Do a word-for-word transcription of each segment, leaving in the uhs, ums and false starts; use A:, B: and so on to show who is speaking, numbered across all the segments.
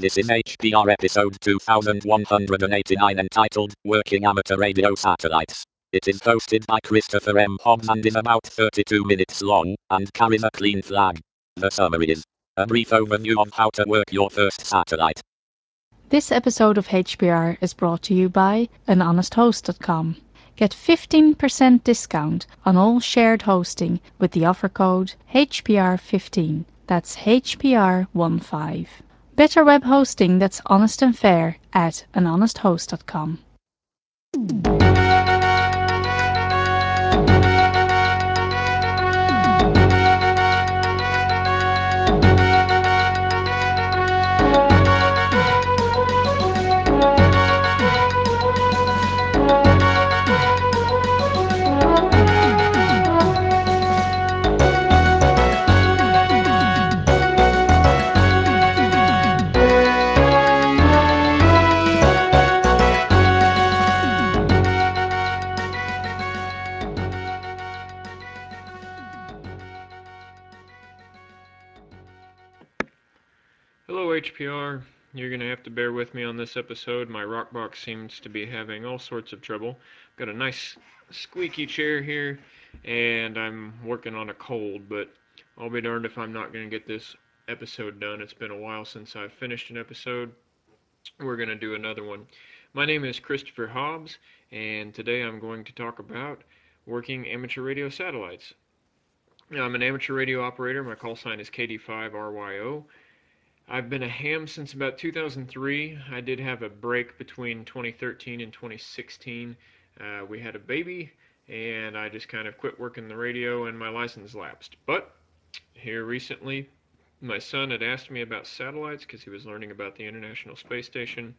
A: This is H P R episode two thousand one hundred eighty-nine entitled Working Amateur Radio Satellites. It is hosted by Christopher M. Hobbs and is about thirty-two minutes long and carries a clean flag. The summary is a brief overview of how to work your first satellite.
B: This episode of H P R is brought to you by an honest host dot com. Get fifteen percent discount on all shared hosting with the offer code H P R fifteen. That's H P R fifteen. Better web hosting that's honest and fair at an honest host dot com.
C: Hello H P R, you're going to have to bear with me on this episode. My Rockbox seems to be having all sorts of trouble. Got a nice squeaky chair here, and I'm working on a cold, but I'll be darned if I'm not going to get this episode done. It's been a while since I've finished an episode. We're going to do another one. My name is Christopher Hobbs, and today I'm going to talk about working amateur radio satellites. Now, I'm an amateur radio operator. My call sign is K D five R Y O. I've been a ham since about two thousand three. I did have a break between twenty thirteen and twenty sixteen. Uh, we had a baby, and I just kind of quit working the radio, and my license lapsed. But here recently, my son had asked me about satellites because he was learning about the International Space Station.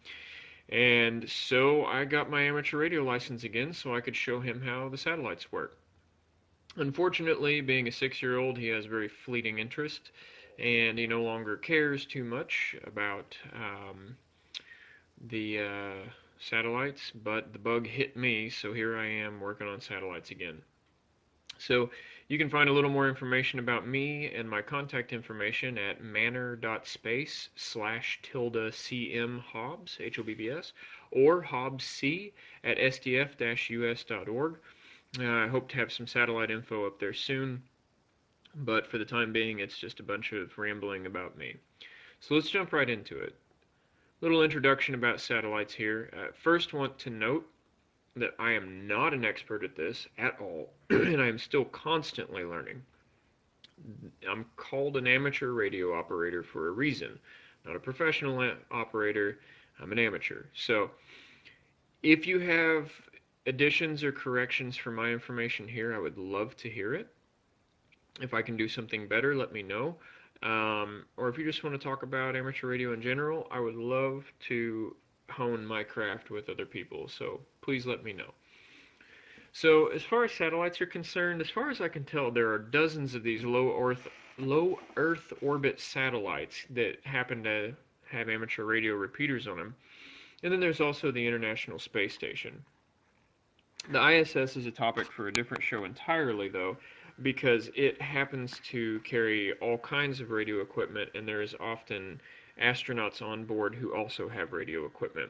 C: And so I got my amateur radio license again so I could show him how the satellites work. Unfortunately, being a six-year-old, he has very fleeting interest, and he no longer cares too much about um, the uh, satellites, but the bug hit me, so here I am working on satellites again. So you can find a little more information about me and my contact information at manor.space slash tilde cm Hobbs, H O B B S, or hobbsc at sdf-us.org. Uh, I hope to have some satellite info up there soon, but for the time being, it's just a bunch of rambling about me. So let's jump right into it. Little introduction about satellites here. Uh, first, want to note that I am not an expert at this at all, and I am still constantly learning. I'm called an amateur radio operator for a reason. Not a professional operator, I'm an amateur. So, if you have additions or corrections for my information here, I would love to hear it. If I can do something better, let me know. Um, or if you just want to talk about amateur radio in general, I would love to hone my craft with other people. So please let me know. So as far as satellites are concerned, as far as I can tell, there are dozens of these low Earth low Earth orbit satellites that happen to have amateur radio repeaters on them. And then there's also the International Space Station. The I S S is a topic for a different show entirely, though, because it happens to carry all kinds of radio equipment, and there is often astronauts on board who also have radio equipment.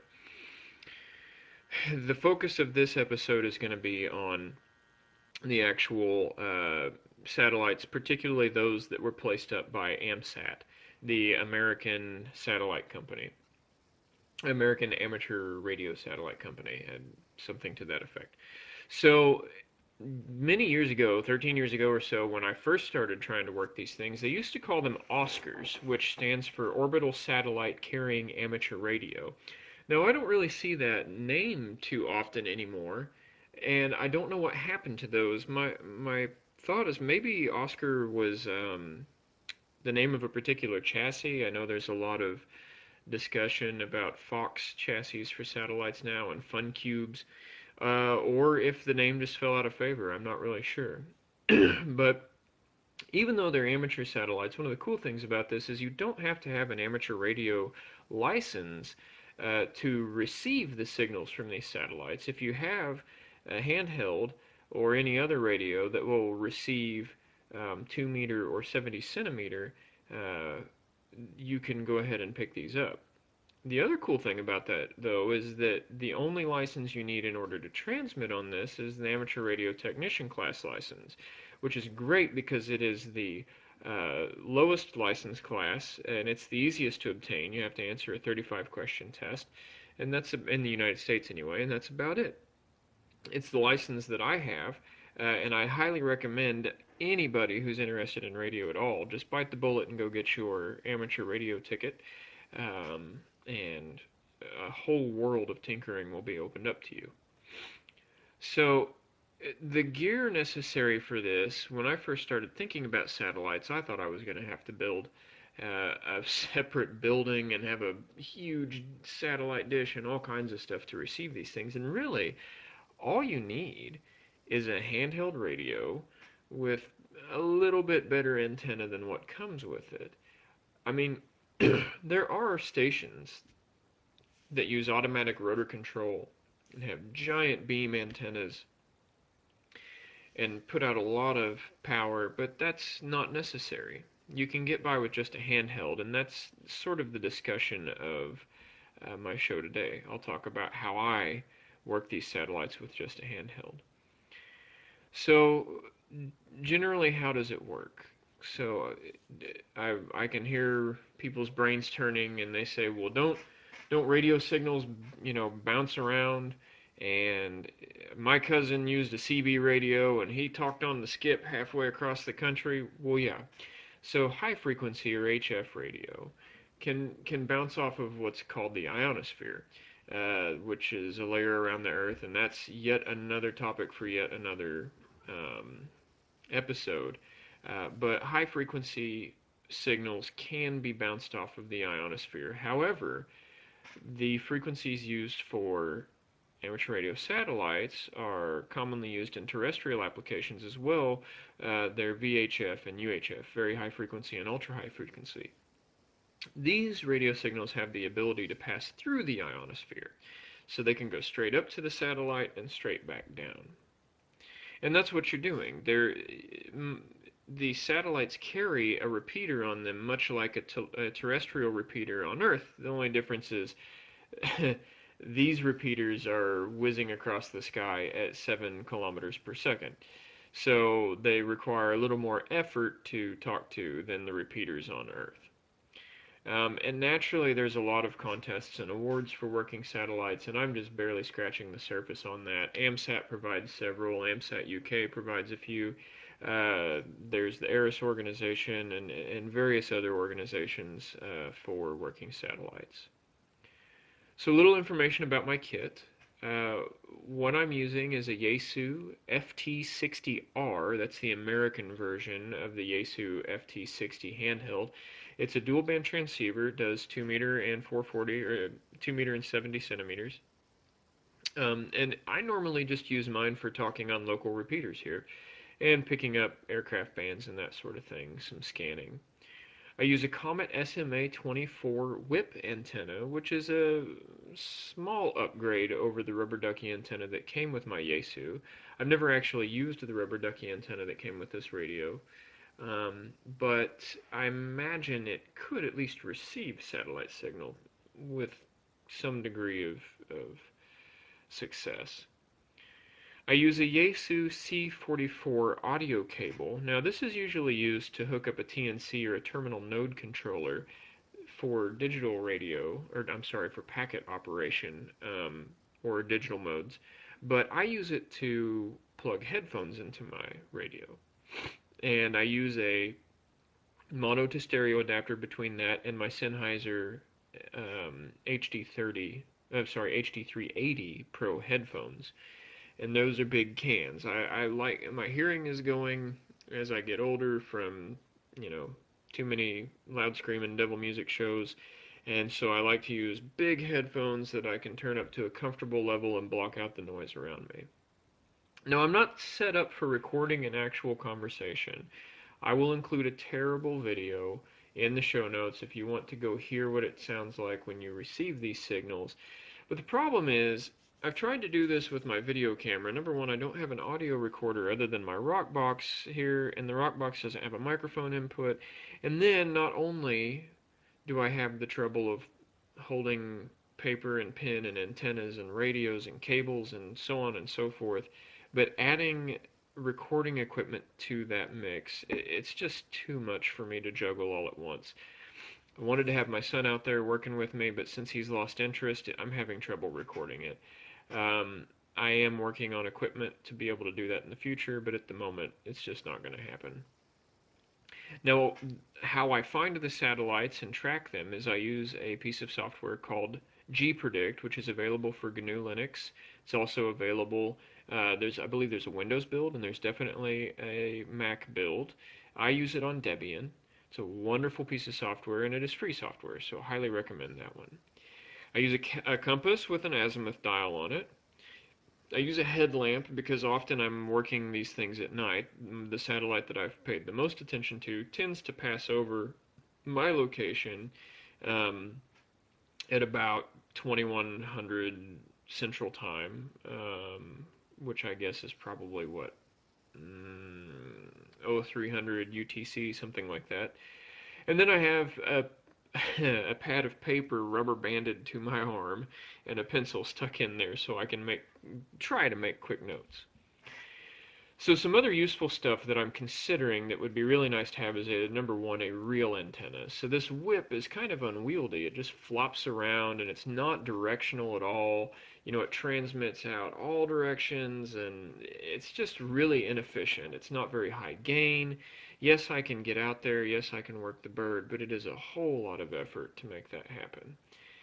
C: The focus of this episode is going to be on the actual uh, satellites, particularly those that were placed up by AMSAT, the American Satellite Company, American Amateur Radio Satellite Company, and something to that effect. So many years ago, thirteen years ago or so, when I first started trying to work these things, they used to call them OSCARs, which stands for Orbital Satellite Carrying Amateur Radio. Now, I don't really see that name too often anymore, and I don't know what happened to those. My my thought is maybe Oscar was um, the name of a particular chassis. I know there's a lot of discussion about Fox chassis for satellites now and Fun Cubes, uh, or if the name just fell out of favor. I'm not really sure. But even though they're amateur satellites, one of the cool things about this is you don't have to have an amateur radio license uh, to receive the signals from these satellites. If you have a handheld or any other radio that will receive um, two meter or seventy centimeter, uh, you can go ahead and pick these up. The other cool thing about that, though, is that the only license you need in order to transmit on this is the amateur radio technician class license, which is great because it is the uh, lowest license class and it's the easiest to obtain. You have to answer a thirty-five question test, and that's in the United States anyway, and that's about it. It's the license that I have, uh, and I highly recommend anybody who's interested in radio at all just bite the bullet and go get your amateur radio ticket, um, and a whole world of tinkering will be opened up to you. So, uh, the gear necessary for this, when I first started thinking about satellites, I thought I was going to have to build uh, a separate building and have a huge satellite dish and all kinds of stuff to receive these things. And really, all you need is a handheld radio with a little bit better antenna than what comes with it. I mean, there are stations that use automatic rotor control and have giant beam antennas and put out a lot of power, but that's not necessary. You can get by with just a handheld, and that's sort of the discussion of uh, my show today. I'll talk about how I work these satellites with just a handheld. So, generally, how does it work? So, uh, I I can hear people's brains turning, and they say, "Well, don't don't radio signals, you know, bounce around?" And my cousin used a C B radio, and he talked on the skip halfway across the country. Well, yeah. So, high frequency or H F radio can can bounce off of what's called the ionosphere, uh, which is a layer around the Earth, and that's yet another topic for yet another um, episode. Uh, but high frequency signals can be bounced off of the ionosphere. However, the frequencies used for amateur radio satellites are commonly used in terrestrial applications as well. Uh, they're V H F and U H F, very high frequency and ultra high frequency. These radio signals have the ability to pass through the ionosphere, so they can go straight up to the satellite and straight back down. And that's what you're doing. They're, mm, the satellites carry a repeater on them, much like a, te- a terrestrial repeater on Earth. The only difference is these repeaters are whizzing across the sky at seven kilometers per second. So they require a little more effort to talk to than the repeaters on Earth. Um, and naturally, there's a lot of contests and awards for working satellites, and I'm just barely scratching the surface on that. AMSAT provides several. AMSAT U K provides a few. Uh, there's the ARIS organization and, and various other organizations uh, for working satellites. So, a little information about my kit. Uh, what I'm using is a Yaesu F T sixty R. That's the American version of the Yaesu F T sixty handheld. It's a dual band transceiver. It does two meter and four forty, or two meter and seventy centimeters. Um, and I normally just use mine for talking on local repeaters here and picking up aircraft bands and that sort of thing, some scanning. I use a Comet S M A twenty-four whip antenna, which is a small upgrade over the rubber ducky antenna that came with my Yaesu. I've never actually used the rubber ducky antenna that came with this radio, um, but I imagine it could at least receive satellite signal with some degree of, of success. I use a Yaesu C forty-four audio cable. Now, this is usually used to hook up a T N C or a terminal node controller for digital radio, or I'm sorry, for packet operation, um, or digital modes. But I use it to plug headphones into my radio. And I use a mono to stereo adapter between that and my Sennheiser um, H D thirty, I'm sorry, H D three eighty Pro headphones, and those are big cans. I, I like my hearing is going as I get older from, you know, too many loud screaming devil music shows, and so I like to use big headphones that I can turn up to a comfortable level and block out the noise around me. Now, I'm not set up for recording an actual conversation. I will include a terrible video in the show notes if you want to go hear what it sounds like when you receive these signals. But the problem is, I've tried to do this with my video camera. Number one, I don't have an audio recorder other than my Rockbox here, and the Rockbox doesn't have a microphone input. And then, not only do I have the trouble of holding paper and pen and antennas and radios and cables and so on and so forth. But adding recording equipment to that mix, it's just too much for me to juggle all at once. I wanted to have my son out there working with me, but since he's lost interest, I'm having trouble recording it. Um, I am working on equipment to be able to do that in the future, but at the moment, it's just not going to happen. Now, how I find the satellites and track them is I use a piece of software called gPredict, which is available for G N U Linux. It's also available, uh, there's I believe there's a Windows build and there's definitely a Mac build. I use it on Debian. It's a wonderful piece of software and it is free software, so I highly recommend that one. I use a, a compass with an azimuth dial on it. I use a headlamp because often I'm working these things at night. The satellite that I've paid the most attention to tends to pass over my location um, at about twenty-one hundred Central Time, um, which I guess is probably what, mm, oh three hundred U T C, something like that. And then I have a a pad of paper rubber banded to my arm and a pencil stuck in there so I can make try to make quick notes. So some other useful stuff that I'm considering that would be really nice to have is a number one, a real antenna. So this whip is kind of unwieldy. It just flops around and it's not directional at all. You know, it transmits out all directions and it's just really inefficient. It's not very high gain. Yes, I can get out there. Yes, I can work the bird, but it is a whole lot of effort to make that happen.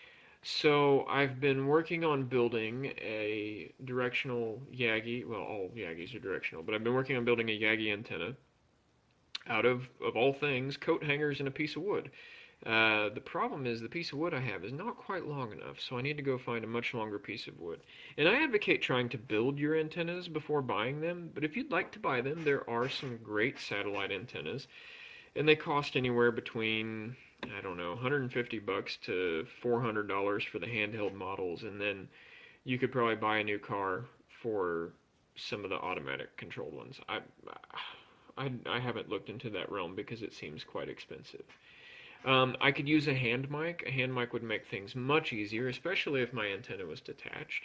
C: So I've been working on building a directional Yagi. Well, all Yagis are directional, but I've been working on building a Yagi antenna out of, of all things, coat hangers and a piece of wood. Uh, the problem is the piece of wood I have is not quite long enough, so I need to go find a much longer piece of wood. And I advocate trying to build your antennas before buying them, but if you'd like to buy them, there are some great satellite antennas and they cost anywhere between I don't know one hundred fifty bucks to four hundred dollars for the handheld models, and then you could probably buy a new car for some of the automatic controlled ones. I I, I haven't looked into that realm because it seems quite expensive. Um, I could use a hand mic. A hand mic would make things much easier, especially if my antenna was detached.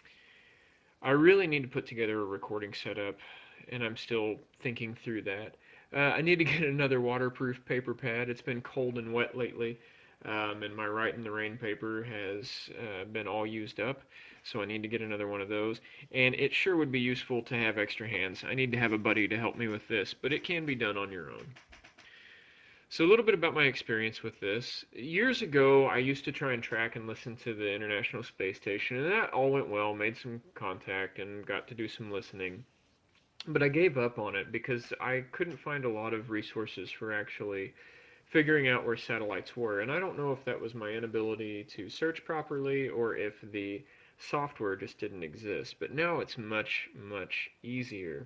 C: I really need to put together a recording setup, and I'm still thinking through that. Uh, I need to get another waterproof paper pad. It's been cold and wet lately, um, and my Write in the Rain paper has uh, been all used up, so I need to get another one of those. And it sure would be useful to have extra hands. I need to have a buddy to help me with this, but it can be done on your own. So a little bit about my experience with this. Years ago, I used to try and track and listen to the International Space Station, and that all went well, made some contact, and got to do some listening. But I gave up on it because I couldn't find a lot of resources for actually figuring out where satellites were. And I don't know if that was my inability to search properly or if the software just didn't exist. But now it's much, much easier.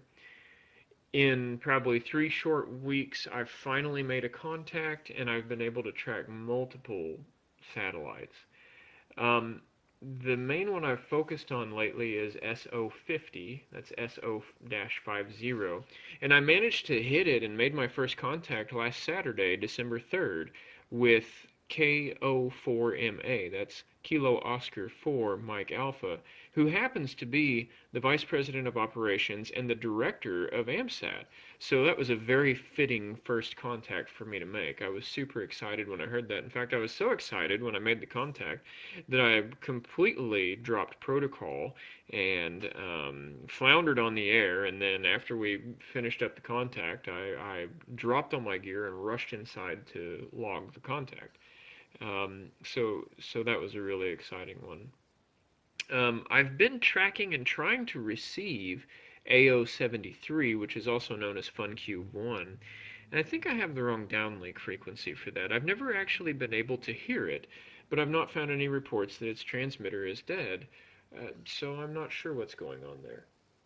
C: In probably three short weeks, I've finally made a contact and I've been able to track multiple satellites. Um, the main one I've focused on lately is S O fifty, that's S O-fifty, and I managed to hit it and made my first contact last Saturday, December third, with K O four M A, that's Kilo Oscar four Mike Alpha, who happens to be the Vice President of Operations and the Director of AMSAT. So that was a very fitting first contact for me to make. I was super excited when I heard that. In fact, I was so excited when I made the contact that I completely dropped protocol and um, floundered on the air. And then after we finished up the contact, I, I dropped all my gear and rushed inside to log the contact. Um, so, so that was a really exciting one. Um, I've been tracking and trying to receive A O seventy-three, which is also known as FunCube one. And I think I have the wrong downlink frequency for that. I've never actually been able to hear it, but I've not found any reports that its transmitter is dead. Uh, so I'm not sure what's going on there.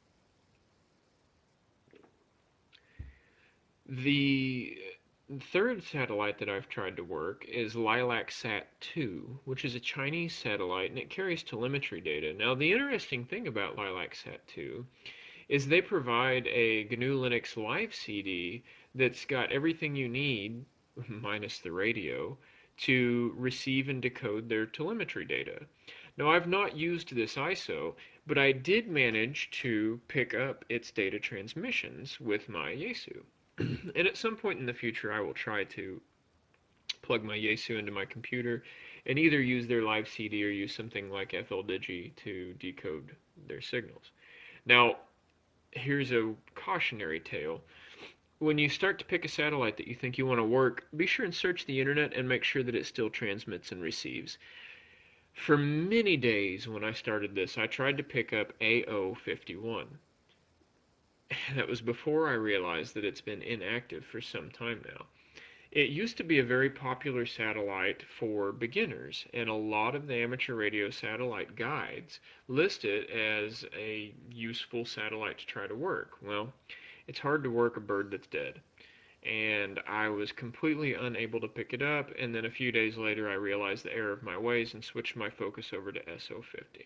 C: The third satellite that I've tried to work is Lilacsat two, which is a Chinese satellite and it carries telemetry data. Now, the interesting thing about Lilacsat two is they provide a G N U Linux live C D that's got everything you need, minus the radio, to receive and decode their telemetry data. Now, I've not used this I S O, but I did manage to pick up its data transmissions with my Yaesu. And at some point in the future, I will try to plug my Yaesu into my computer and either use their live C D or use something like F L Digi to decode their signals. Now, here's a cautionary tale. When you start to pick a satellite that you think you want to work, be sure and search the internet and make sure that it still transmits and receives. For many days when I started this, I tried to pick up A O fifty-one. That was before I realized that it's been inactive for some time now. It used to be a very popular satellite for beginners, and a lot of the amateur radio satellite guides list it as a useful satellite to try to work. Well, it's hard to work a bird that's dead. And I was completely unable to pick it up, and then a few days later I realized the error of my ways and switched my focus over to S O fifty.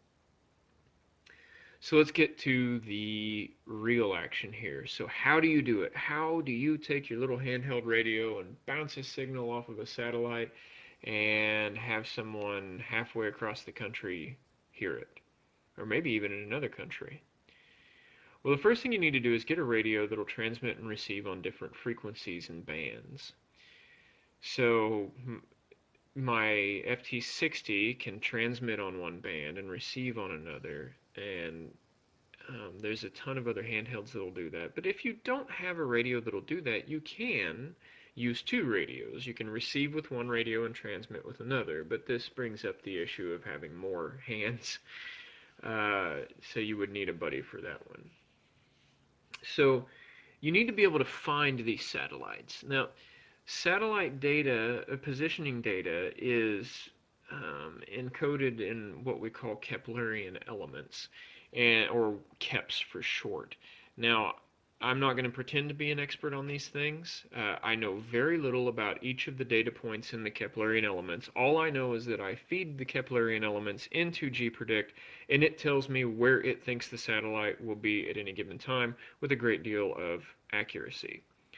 C: So let's get to the real action here. So how do you do it? How do you take your little handheld radio and bounce a signal off of a satellite and have someone halfway across the country hear it? Or maybe even in another country. Well, the first thing you need to do is get a radio that'll transmit and receive on different frequencies and bands. So my F T sixty can transmit on one band and receive on another, and um, there's a ton of other handhelds that'll do that. But if you don't have a radio that'll do that, you can use two radios. You can receive with one radio and transmit with another, but this brings up the issue of having more hands, uh, so you would need a buddy for that one. So you need to be able to find these satellites. Now, satellite data, uh, positioning data, is um, encoded in what we call Keplerian elements, and or KEPS for short. Now, I'm not going to pretend to be an expert on these things. Uh, I know very little about each of the data points in the Keplerian elements. All I know is that I feed the Keplerian elements into gPredict, and it tells me where it thinks the satellite will be at any given time with a great deal of accuracy.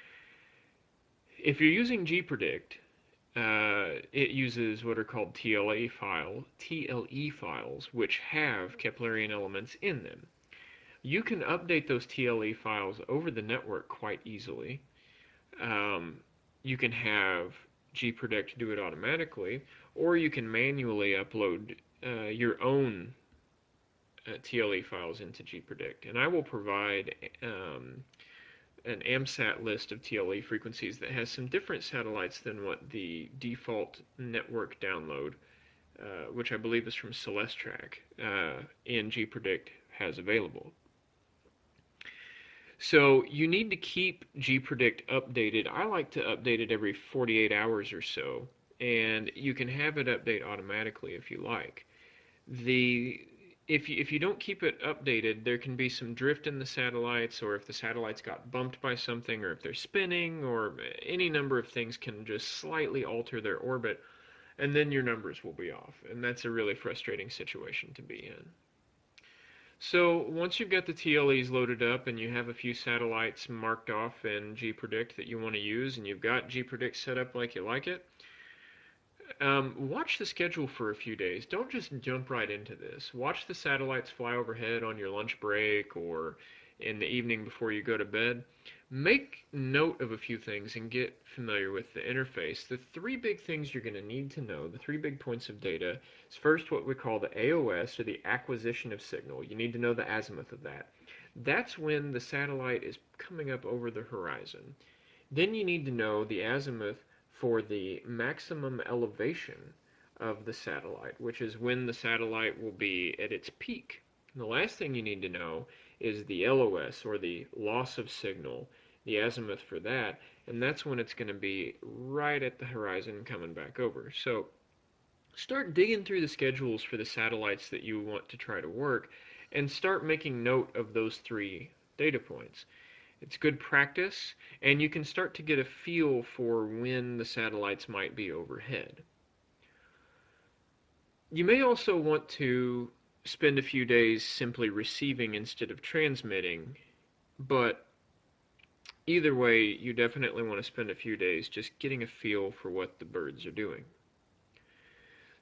C: If you're using gPredict, uh, it uses what are called T L E file, T L E files, which have Keplerian elements in them. You can update those T L E files over the network quite easily. Um, you can have gPredict do it automatically, or you can manually upload uh, your own uh, T L E files into gPredict. And I will provide um, an AMSAT list of T L E frequencies that has some different satellites than what the default network download, uh, which I believe is from Celestrak, uh, in gPredict has available. So you need to keep gPredict updated. I like to update it every forty-eight hours or so, and you can have it update automatically if you like. The if you, if you don't keep it updated, there can be some drift in the satellites, or if the satellites got bumped by something, or if they're spinning, or any number of things can just slightly alter their orbit, and then your numbers will be off, and that's a really frustrating situation to be in. So once you've got the T L Es loaded up and you have a few satellites marked off in gPredict that you want to use, and you've got gPredict set up like you like it, um, watch the schedule for a few days. Don't just jump right into this. Watch the satellites fly overhead on your lunch break or in the evening before you go to bed. Make note of a few things and get familiar with the interface. The three big things you're going to need to know, the three big points of data, is first what we call the A O S, or the acquisition of signal. You need to know the azimuth of that. That's when the satellite is coming up over the horizon. Then you need to know the azimuth for the maximum elevation of the satellite, which is when the satellite will be at its peak. And the last thing you need to know is the L O S, or the loss of signal, the azimuth for that, and that's when it's going to be right at the horizon coming back over. So start digging through the schedules for the satellites that you want to try to work, and start making note of those three data points. It's good practice, and you can start to get a feel for when the satellites might be overhead. You may also want to spend a few days simply receiving instead of transmitting, but either way, you definitely want to spend a few days just getting a feel for what the birds are doing.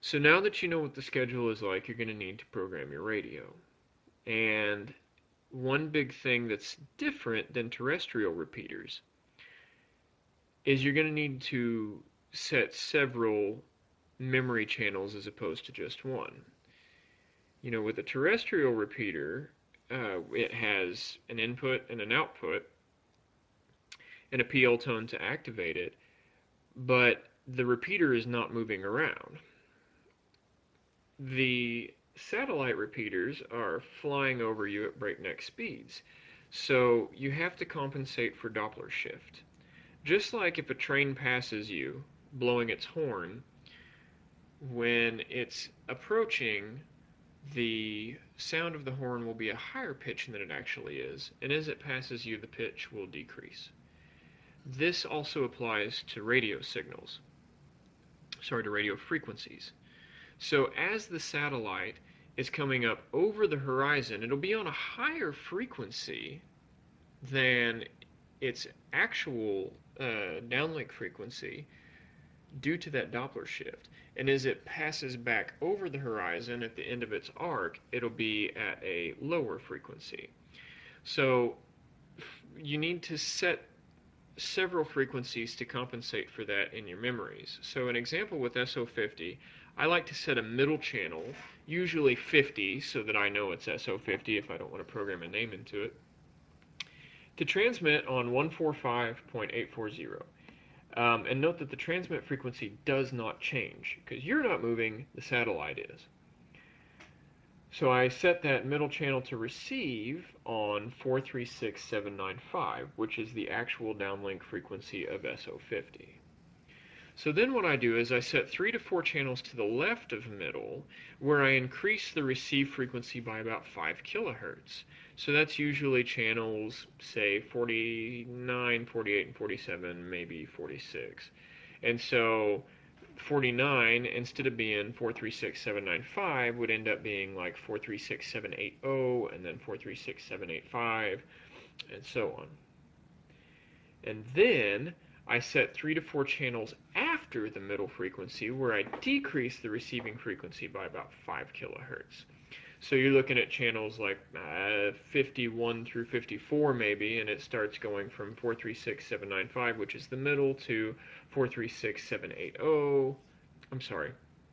C: So now that you know what the schedule is like, you're going to need to program your radio. And one big thing that's different than terrestrial repeaters is you're going to need to set several memory channels as opposed to just one. You know, with a terrestrial repeater, uh, it has an input and an output and a P L tone to activate it, but the repeater is not moving around. The satellite repeaters are flying over you at breakneck speeds, so you have to compensate for Doppler shift. Just like if a train passes you, blowing its horn, when it's approaching, the sound of the horn will be a higher pitch than it actually is, and as it passes you, the pitch will decrease. This also applies to radio signals, sorry, to radio frequencies. So as the satellite is coming up over the horizon, it'll be on a higher frequency than its actual uh, downlink frequency due to that Doppler shift. And as it passes back over the horizon at the end of its arc, it'll be at a lower frequency. So you need to set several frequencies to compensate for that in your memories. So an example with S O fifty, I like to set a middle channel, usually fifty, so that I know it's S O fifty if I don't want to program a name into it, to transmit on one forty-five point eight forty. Um, and note that the transmit frequency does not change, because you're not moving, the satellite is. So I set that middle channel to receive on four three six seven nine five, which is the actual downlink frequency of S O fifty. So then what I do is I set three to four channels to the left of middle, where I increase the receive frequency by about five kilohertz. So that's usually channels, say, forty-nine, forty-eight, and forty-seven, maybe forty-six. And so forty-nine, instead of being four three six seven nine five, would end up being like four three six seven eight zero, and then four three six seven eight five, and so on. And then I set three to four channels after the middle frequency, where I decrease the receiving frequency by about five kilohertz. So you're looking at channels like uh, fifty-one through fifty-four maybe, and it starts going from four three six seven nine five, which is the middle, to four three six seven eight zero. I'm sorry.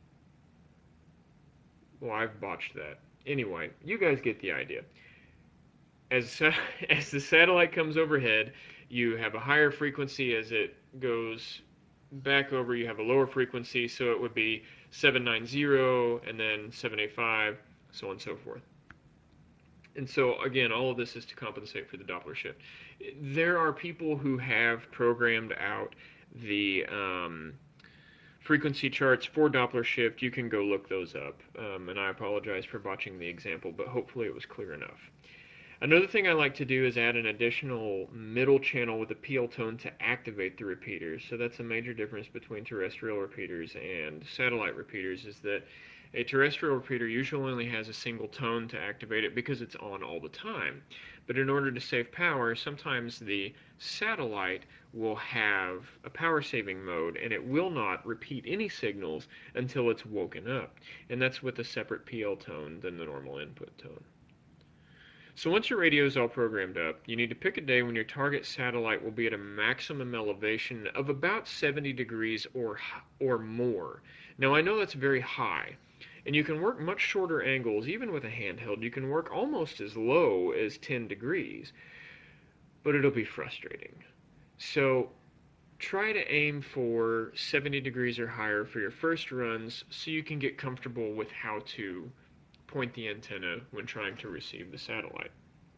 C: Well, I've botched that. Anyway, you guys get the idea. As, as the satellite comes overhead, you have a higher frequency. As it goes back over, you have a lower frequency, so it would be seven ninety and then seven eighty-five, so on and so forth. And so, again, all of this is to compensate for the Doppler shift. There are people who have programmed out the um, frequency charts for Doppler shift. You can go look those up. Um, and I apologize for botching the example, but hopefully it was clear enough. Another thing I like to do is add an additional middle channel with a P L tone to activate the repeaters. So that's a major difference between terrestrial repeaters and satellite repeaters, is that a terrestrial repeater usually only has a single tone to activate it because it's on all the time. But in order to save power, sometimes the satellite will have a power saving mode, and it will not repeat any signals until it's woken up. And that's with a separate P L tone than the normal input tone. So once your radio is all programmed up, you need to pick a day when your target satellite will be at a maximum elevation of about seventy degrees or or more. Now I know that's very high, and you can work much shorter angles even with a handheld. You can work almost as low as ten degrees, but it'll be frustrating. So try to aim for seventy degrees or higher for your first runs so you can get comfortable with how to point the antenna when trying to receive the satellite.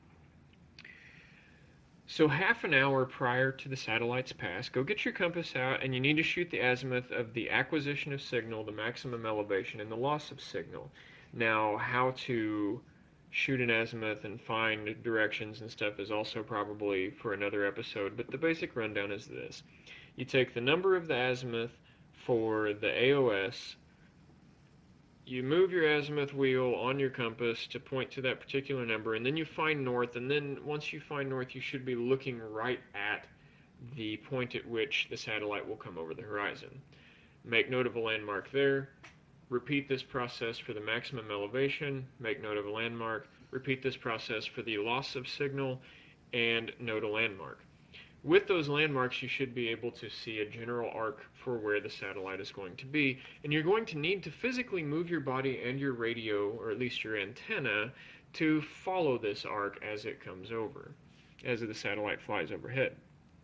C: So half an hour prior to the satellite's pass, go get your compass out, and you need to shoot the azimuth of the acquisition of signal, the maximum elevation, and the loss of signal. Now, how to shoot an azimuth and find directions and stuff is also probably for another episode, but the basic rundown is this. You take the number of the azimuth for the A O S, you move your azimuth wheel on your compass to point to that particular number, and then you find north, and then once you find north, you should be looking right at the point at which the satellite will come over the horizon. Make note of a landmark there, Repeat this process for the maximum elevation, make note of a landmark. Repeat this process for the loss of signal and note a landmark. With those landmarks, you should be able to see a general arc for where the satellite is going to be, and you're going to need to physically move your body and your radio, or at least your antenna, to follow this arc as it comes over, as the satellite flies overhead.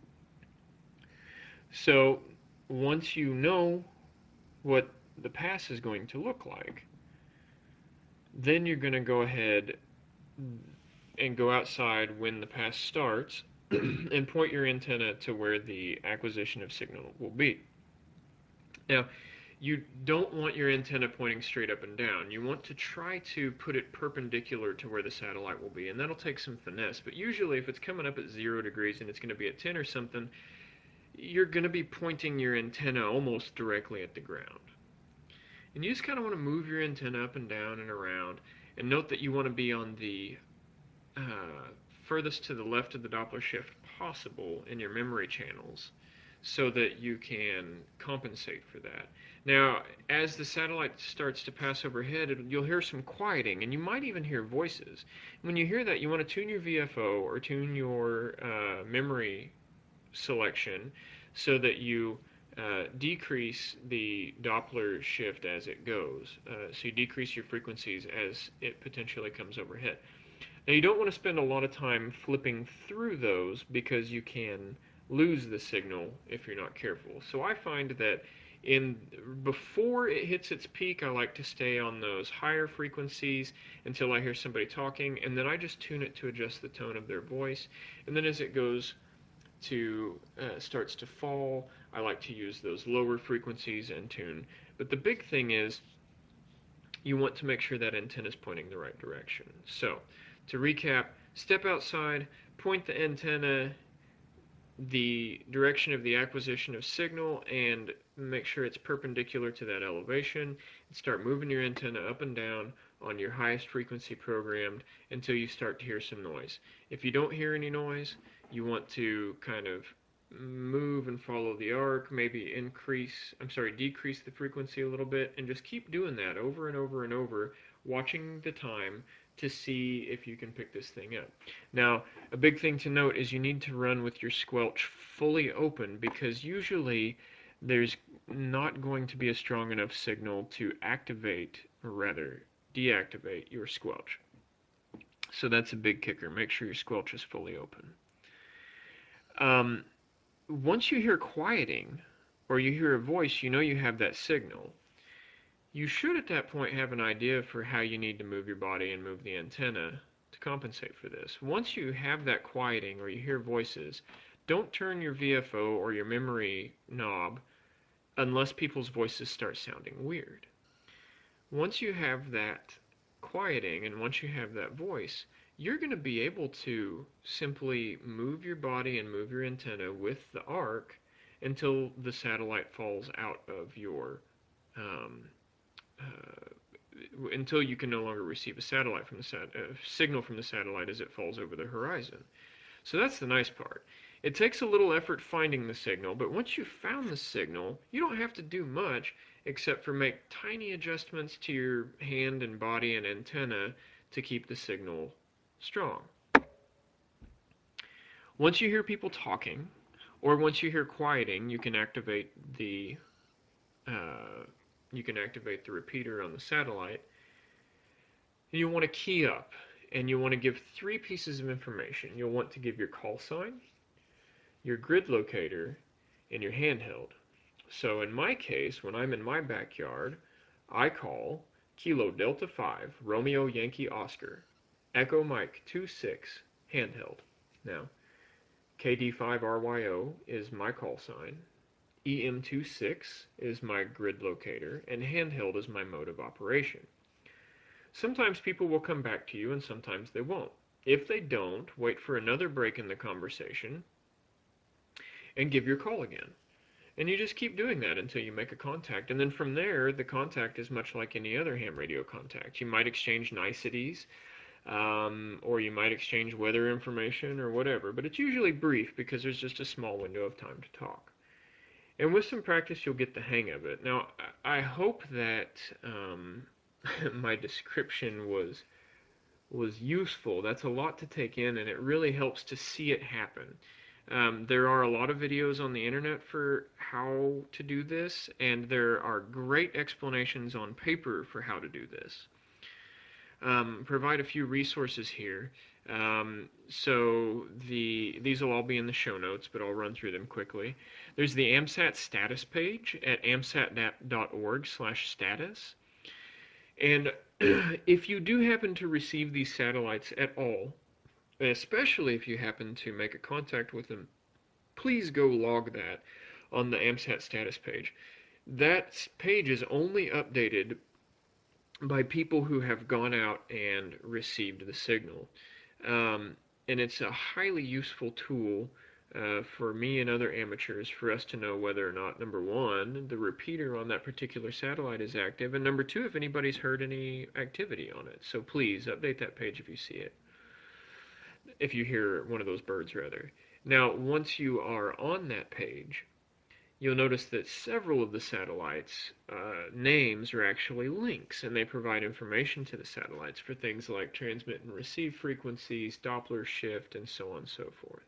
C: So once you know what the pass is going to look like, then you're going to go ahead and go outside when the pass starts and point your antenna to where the acquisition of signal will be. Now, you don't want your antenna pointing straight up and down. You want to try to put it perpendicular to where the satellite will be, and that'll take some finesse. But usually, if it's coming up at zero degrees and it's going to be at ten or something, you're going to be pointing your antenna almost directly at the ground. And you just kind of want to move your antenna up and down and around, and note that you want to be on the uh, furthest to the left of the Doppler shift possible in your memory channels so that you can compensate for that. Now, as the satellite starts to pass overhead, you'll hear some quieting, and you might even hear voices. When you hear that, you want to tune your V F O or tune your uh, memory selection so that you uh, decrease the Doppler shift as it goes. Uh, so you decrease your frequencies as it potentially comes overhead. Now you don't want to spend a lot of time flipping through those because you can lose the signal if you're not careful. So I find that in before it hits its peak, I like to stay on those higher frequencies until I hear somebody talking, and then I just tune it to adjust the tone of their voice. And then as it goes to uh, starts to fall, I like to use those lower frequencies and tune. But the big thing is you want to make sure that antenna is pointing the right direction. So to recap, step outside, point the antenna the direction of the acquisition of signal and make sure it's perpendicular to that elevation, and start moving your antenna up and down on your highest frequency programmed until you start to hear some noise. If you don't hear any noise, you want to kind of move and follow the arc, maybe increase, I'm sorry, decrease the frequency a little bit, and just keep doing that over and over and over, watching the time to see if you can pick this thing up. Now, a big thing to note is you need to run with your squelch fully open because usually there's not going to be a strong enough signal to activate, or rather deactivate, your squelch. So that's a big kicker. Make sure your squelch is fully open. Um, once you hear quieting or you hear a voice, you know you have that signal. You should at that point have an idea for how you need to move your body and move the antenna to compensate for this. Once you have that quieting or you hear voices, don't turn your V F O or your memory knob unless people's voices start sounding weird. Once you have that quieting and once you have that voice, you're going to be able to simply move your body and move your antenna with the arc until the satellite falls out of your um, uh, until you can no longer receive a satellite from the sat- uh, signal from the satellite as it falls over the horizon. So that's the nice part. It takes a little effort finding the signal, but once you've found the signal, you don't have to do much except for make tiny adjustments to your hand and body and antenna to keep the signal strong. Once you hear people talking, or once you hear quieting, you can activate the uh, you can activate the repeater on the satellite. You want to key up, and you want to give three pieces of information. You'll want to give your call sign, your grid locator, and your handheld. So in my case, when I'm in my backyard, I call Kilo Delta five, Romeo Yankee Oscar, Echo Mike two six, handheld. Now, K D five R Y O is my call sign, E M two six is my grid locator, and handheld is my mode of operation. Sometimes people will come back to you and sometimes they won't. If they don't, wait for another break in the conversation and give your call again. And you just keep doing that until you make a contact. And then from there, the contact is much like any other ham radio contact. You might exchange niceties, um, or you might exchange weather information or whatever, but it's usually brief because there's just a small window of time to talk. And with some practice, you'll get the hang of it. Now, I hope that um, my description was was useful. That's a lot to take in, and it really helps to see it happen. Um, there are a lot of videos on the internet for how to do this, and there are great explanations on paper for how to do this. Um, provide a few resources here. Um, so the these will all be in the show notes, but I'll run through them quickly. There's the AMSAT status page at amsat dot org slash status. And if you do happen to receive these satellites at all, especially if you happen to make a contact with them, please go log that on the AMSAT status page. That page is only updated by people who have gone out and received the signal. Um, and it's a highly useful tool uh, for me and other amateurs for us to know whether or not, number one, the repeater on that particular satellite is active, and number two, if anybody's heard any activity on it. So please update that page if you see it, if you hear one of those birds, rather. Now, once you are on that page, you'll notice that several of the satellites' uh, names are actually links, and they provide information to the satellites for things like transmit and receive frequencies, Doppler shift, and so on and so forth.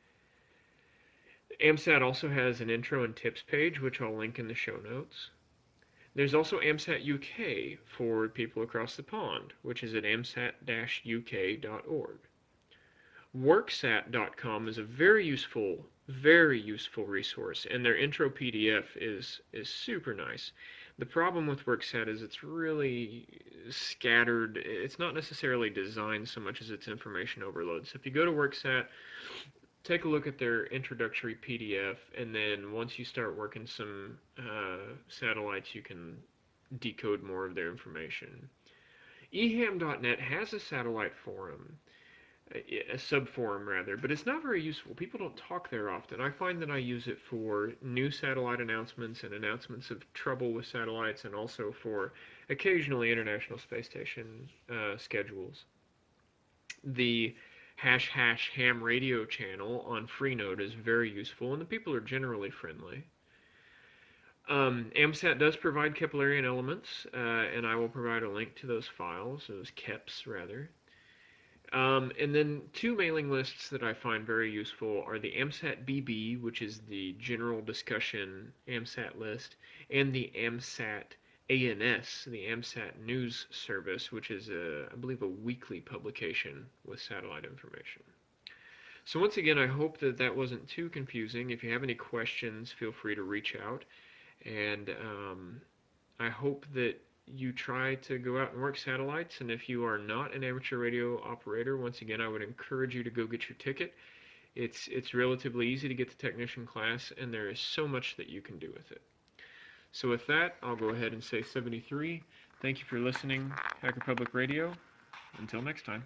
C: AMSAT also has an intro and tips page, which I'll link in the show notes. There's also AMSAT U K for people across the pond, which is at amsat dash U K dot org. Worksat dot com is a very useful, very useful resource, and their intro P D F is is super nice. The problem with Worksat is it's really scattered. It's not necessarily designed so much as it's information overload. So if you go to Worksat, take a look at their introductory P D F, and then once you start working some uh, satellites, you can decode more of their information. E ham dot net has a satellite forum, a sub-forum rather, but it's not very useful. People don't talk there often. I find that I use it for new satellite announcements and announcements of trouble with satellites, and also for occasionally International Space Station uh, schedules. The hash hash ham radio channel on Freenode is very useful, and the people are generally friendly. Um, AMSAT does provide Keplerian elements, uh, and I will provide a link to those files, those keps rather. Um, and then two mailing lists that I find very useful are the AMSAT B B, which is the general discussion AMSAT list, and the AMSAT A N S, the AMSAT News Service, which is, a, I believe, a weekly publication with satellite information. So once again, I hope that that wasn't too confusing. If you have any questions, feel free to reach out. And um, I hope that you try to go out and work satellites, and if you are not an amateur radio operator, once again, I would encourage you to go get your ticket. It's it's relatively easy to get the technician class, and there is so much that you can do with it. So with that, I'll go ahead and say seventy-three. Thank you for listening, Hacker Public Radio. Until next time.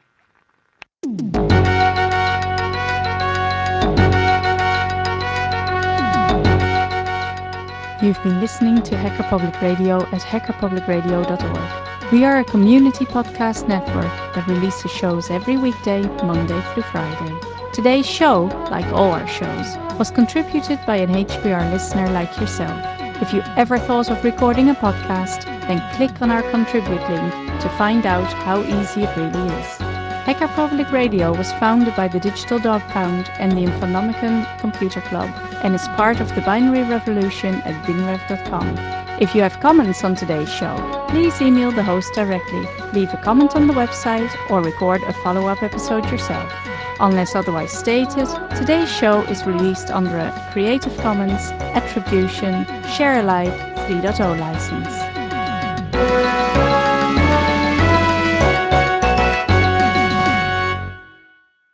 B: You've been listening to Hacker Public Radio at hacker public radio dot org. We are a community podcast network that releases shows every weekday, Monday through Friday. Today's show, like all our shows, was contributed by an H P R listener like yourself. If you ever thought of recording a podcast, then click on our contribute link to find out how easy it really is. Hacker Public Radio was founded by the Digital Dog Pound and the Infonomicon Computer Club, and is part of the Binary Revolution at binrev dot com. If you have comments on today's show, please email the host directly, leave a comment on the website, or record a follow-up episode yourself. Unless otherwise stated, today's show is released under a Creative Commons Attribution Share Alike three point oh license.